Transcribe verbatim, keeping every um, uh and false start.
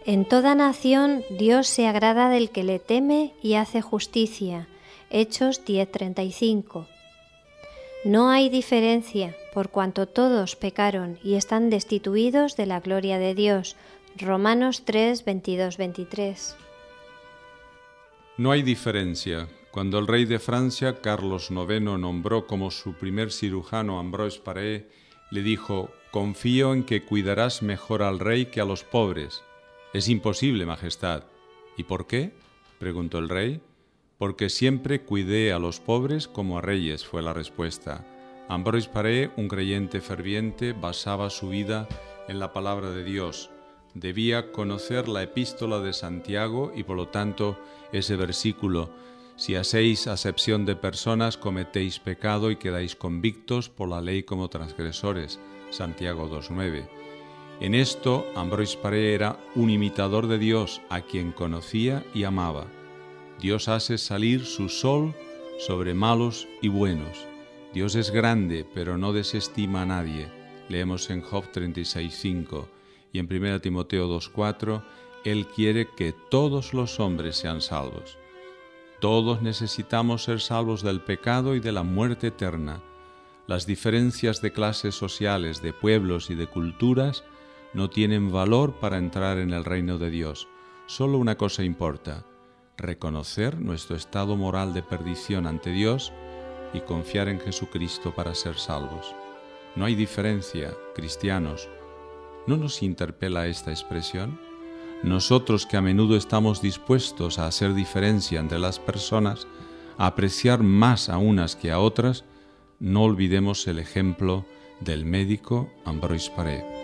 En toda nación Dios se agrada del que le teme y hace justicia. Hechos diez treinta y cinco. No hay diferencia, por cuanto todos pecaron y están destituidos de la gloria de Dios. Romanos tres veintidós veintitrés. No hay diferencia. Cuando el rey de Francia, Carlos noveno, nombró como su primer cirujano a Ambroise Paré, le dijo: «Confío en que cuidarás mejor al rey que a los pobres». «Es imposible, Majestad». «¿Y por qué?», preguntó el rey. «Porque siempre cuidé a los pobres como a reyes», fue la respuesta. Ambroise Paré, un creyente ferviente, basaba su vida en la palabra de Dios. Debía conocer la epístola de Santiago y, por lo tanto, ese versículo: «Si hacéis acepción de personas, cometéis pecado y quedáis convictos por la ley como transgresores», Santiago dos nueve. En esto, Ambroise Paré era un imitador de Dios, a quien conocía y amaba. Dios hace salir su sol sobre malos y buenos. Dios es grande, pero no desestima a nadie. Leemos en Job treinta y seis cinco. Y en primera Timoteo dos cuatro, Él quiere que todos los hombres sean salvos. Todos necesitamos ser salvos del pecado y de la muerte eterna. Las diferencias de clases sociales, de pueblos y de culturas no tienen valor para entrar en el reino de Dios. Solo una cosa importa: reconocer nuestro estado moral de perdición ante Dios y confiar en Jesucristo para ser salvos. No hay diferencia, cristianos. ¿No nos interpela esta expresión? Nosotros que a menudo estamos dispuestos a hacer diferencia entre las personas, a apreciar más a unas que a otras, no olvidemos el ejemplo del médico Ambroise Paré.